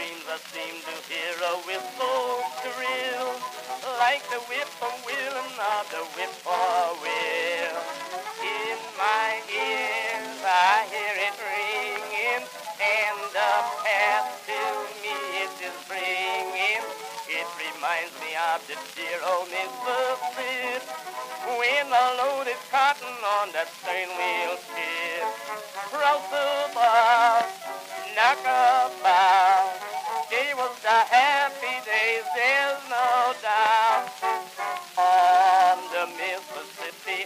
dreams I seem to hear a whistle thrill, like the whip-a-willin' of the whip-poor-will. In my ears I hear it ringing, and the past to me it is bringing. It reminds me of the dear old Mississippi, when the loaded cotton on that stern wheel skid. Cross above, knock about, they was the happy days, there's no doubt. On the Mississippi,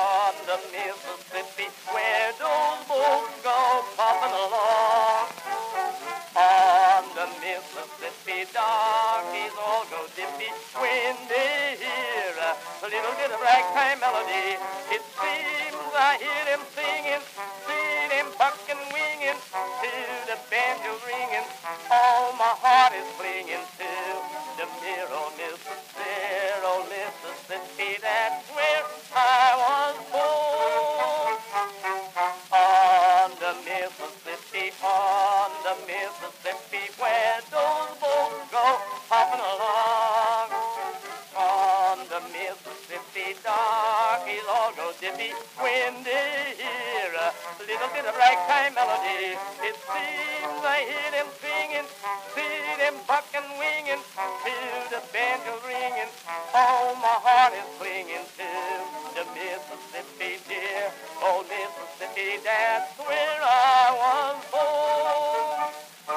where those boats go puffing along. On the Mississippi, darkies all go dippy when they hear a little bit of ragtime melody. It seems I hear them singing, see them bucking, winging, till the banjo's ringing. Oh, my heart is clinging to the dear old Mississippi, that's where I was born. On the Mississippi, where those boats go hopping along. On the Mississippi, darkies all go dippy when they hear a little bit of ragtime melody. It seems I hear them singing, see them bucking, winging, till the banjo's ringing. Oh, my heart is clinging to the Mississippi, dear old Mississippi, that's where I was born.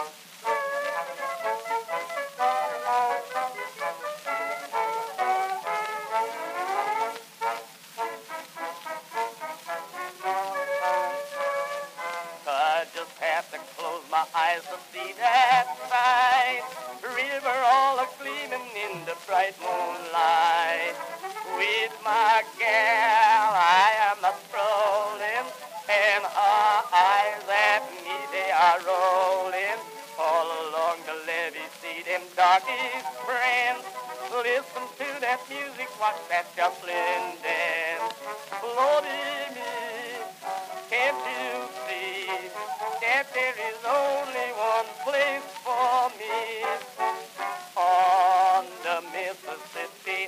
I just have to close my eyes to see that sight. River all a-gleaming in the bright moonlight. With my gal I am a-strolling, and her eyes at me they are rolling. All along the levee see them darkies friends. Listen to that music, watch that shuffling dance. Lordy me, can't you see that there is only one place for me? On the Mississippi,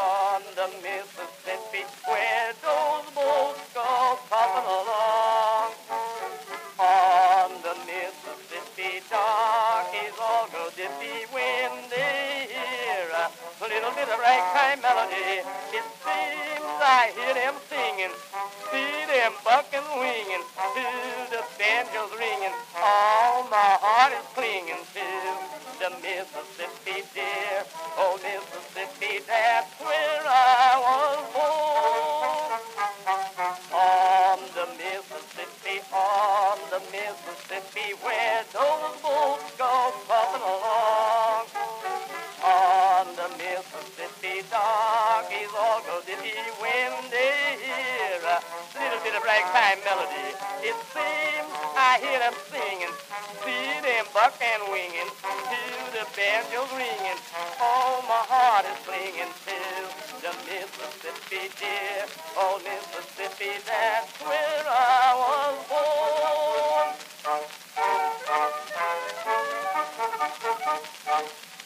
where those boats go puffing along. On the Mississippi, darkies all go dippy when they hear a little bit of ragtime melody. It seems I hear them singing, see them bucking, winging, till the banjo's ringing. Oh, my heart is clinging to the Mississippi, dear old Mississippi, that's where I was born. On the Mississippi, where those boats go puffing along. On the Mississippi, darkies all go dippy when they hear a little bit of ragtime melody. It seems I hear them singing, see them buck and winging, till the banjo's ringing. Oh, my heart is clinging to the Mississippi, dear old Mississippi, that's where I was born.